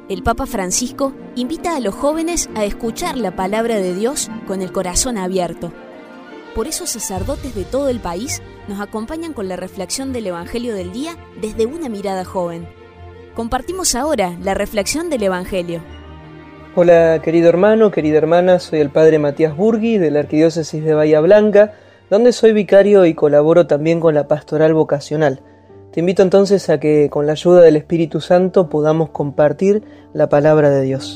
El Papa Francisco invita a los jóvenes a escuchar la palabra de Dios con el corazón abierto. Por eso sacerdotes de todo el país nos acompañan con la reflexión del Evangelio del día desde una mirada joven. Compartimos ahora la reflexión del Evangelio. Hola querido hermano, querida hermana, soy el Padre Matías Burgui de la Arquidiócesis de Bahía Blanca, donde soy vicario y colaboro también con la Pastoral Vocacional. Te invito entonces a que con la ayuda del Espíritu Santo podamos compartir la palabra de Dios.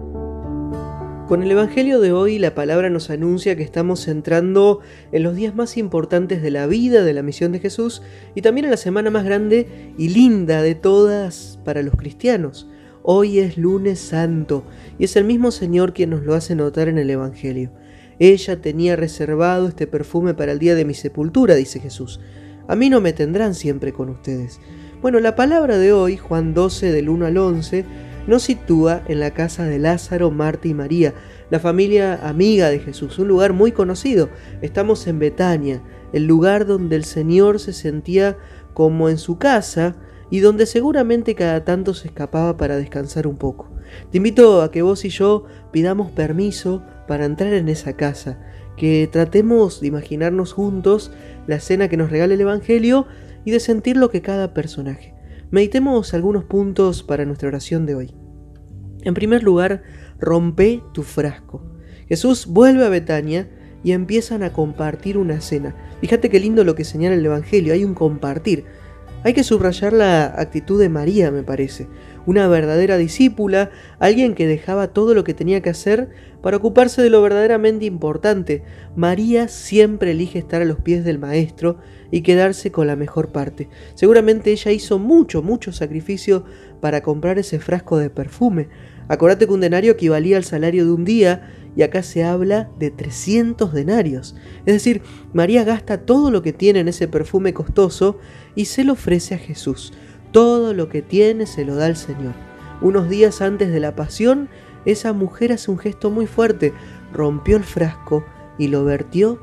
Con el Evangelio de hoy la palabra nos anuncia que estamos entrando en los días más importantes de la vida, de la misión de Jesús, y también en la semana más grande y linda de todas para los cristianos. Hoy es lunes santo y es el mismo Señor quien nos lo hace notar en el Evangelio. Ella tenía reservado este perfume para el día de mi sepultura, dice Jesús. A mí no me tendrán siempre con ustedes. Bueno, la palabra de hoy, Juan 12 del 1 al 11, nos sitúa en la casa de Lázaro, Marta y María, la familia amiga de Jesús, un lugar muy conocido. Estamos en Betania, el lugar donde el Señor se sentía como en su casa y donde seguramente cada tanto se escapaba para descansar un poco. Te invito a que vos y yo pidamos permiso para entrar en esa casa, que tratemos de imaginarnos juntos la escena que nos regala el Evangelio y de sentir lo que cada personaje. Meditemos algunos puntos para nuestra oración de hoy. En primer lugar, rompe tu frasco. Jesús vuelve a Betania y empiezan a compartir una cena. Fíjate qué lindo lo que señala el Evangelio, hay un compartir. Hay que subrayar la actitud de María, me parece. Una verdadera discípula, alguien que dejaba todo lo que tenía que hacer para ocuparse de lo verdaderamente importante. María siempre elige estar a los pies del Maestro y quedarse con la mejor parte. Seguramente ella hizo mucho sacrificio para comprar ese frasco de perfume. Acordate que un denario equivalía al salario de un día y acá se habla de 300 denarios. Es decir, María gasta todo lo que tiene en ese perfume costoso y se lo ofrece a Jesús. Todo lo que tiene se lo da al Señor. Unos días antes de la pasión, esa mujer hace un gesto muy fuerte. Rompió el frasco y lo vertió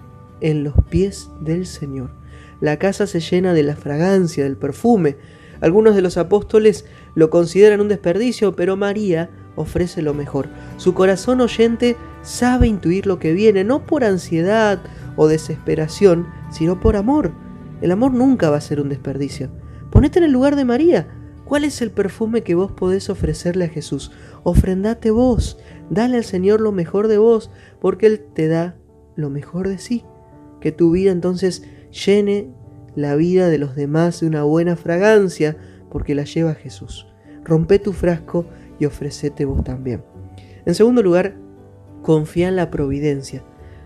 en los pies del Señor. La casa se llena de la fragancia del perfume. Algunos de los apóstoles lo consideran un desperdicio, pero María ofrece lo mejor. Su corazón oyente sabe intuir lo que viene, no por ansiedad o desesperación, sino por amor. El amor nunca va a ser un desperdicio. Ponete en el lugar de María. ¿Cuál es el perfume que vos podés ofrecerle a Jesús? Ofrendate vos, dale al Señor lo mejor de vos, porque Él te da lo mejor de sí. Que tu vida entonces llene la vida de los demás de una buena fragancia, porque la lleva Jesús. Rompe tu frasco y ofrecete vos también. En segundo lugar, confía en la providencia.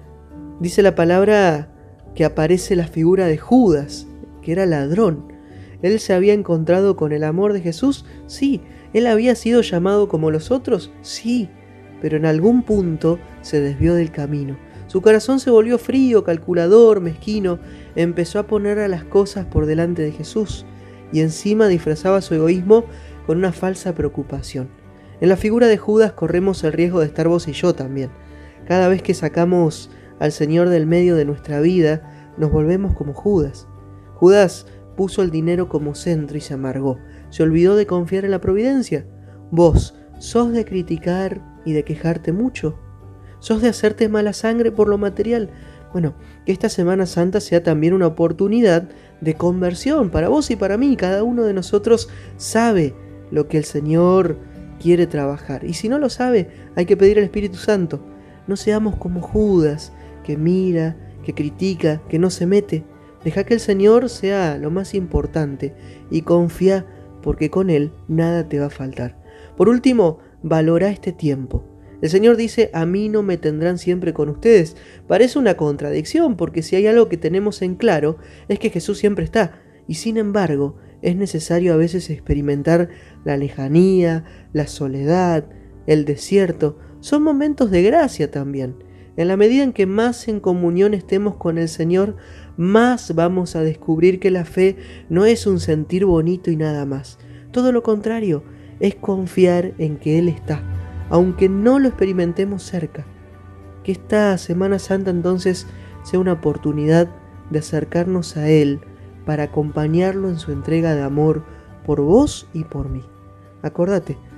Dice la palabra que aparece la figura de Judas, que era ladrón. ¿Él se había encontrado con el amor de Jesús? Sí. ¿Él había sido llamado como los otros? Sí. Pero en algún punto se desvió del camino. Su corazón se volvió frío, calculador, mezquino. Empezó a poner a las cosas por delante de Jesús y encima disfrazaba su egoísmo con una falsa preocupación. En la figura de Judas corremos el riesgo de estar vos y yo también. Cada vez que sacamos al Señor del medio de nuestra vida, nos volvemos como Judas. Judas puso el dinero como centro y se amargó. Se olvidó de confiar en la providencia. ¿Vos sos de criticar y de quejarte mucho? ¿Sos de hacerte mala sangre por lo material? Bueno, que esta Semana Santa sea también una oportunidad de conversión para vos y para mí. Cada uno de nosotros sabe lo que el Señor quiere trabajar. Y si no lo sabe, hay que pedir al Espíritu Santo. No seamos como Judas, que mira, que critica, que no se mete. Deja que el Señor sea lo más importante y confía, porque con Él nada te va a faltar. Por último, valora este tiempo. El Señor dice, a mí no me tendrán siempre con ustedes. Parece una contradicción, porque si hay algo que tenemos en claro, es que Jesús siempre está. Y sin embargo, es necesario a veces experimentar la lejanía, la soledad, el desierto. Son momentos de gracia también. En la medida en que más en comunión estemos con el Señor, más vamos a descubrir que la fe no es un sentir bonito y nada más. Todo lo contrario, es confiar en que Él está, aunque no lo experimentemos cerca. Que esta Semana Santa entonces sea una oportunidad de acercarnos a Él para acompañarlo en su entrega de amor por vos y por mí. Acordate,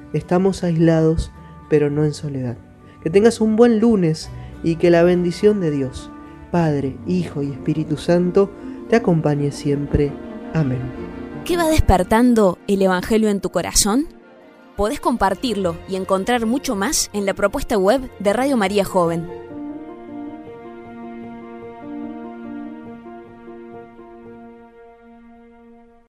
estamos aislados, pero no en soledad. Que tengas un buen lunes y que la bendición de Dios, Padre, Hijo y Espíritu Santo, te acompañe siempre. Amén. ¿Qué va despertando el Evangelio en tu corazón? Podés compartirlo y encontrar mucho más en la propuesta web de Radio María Joven.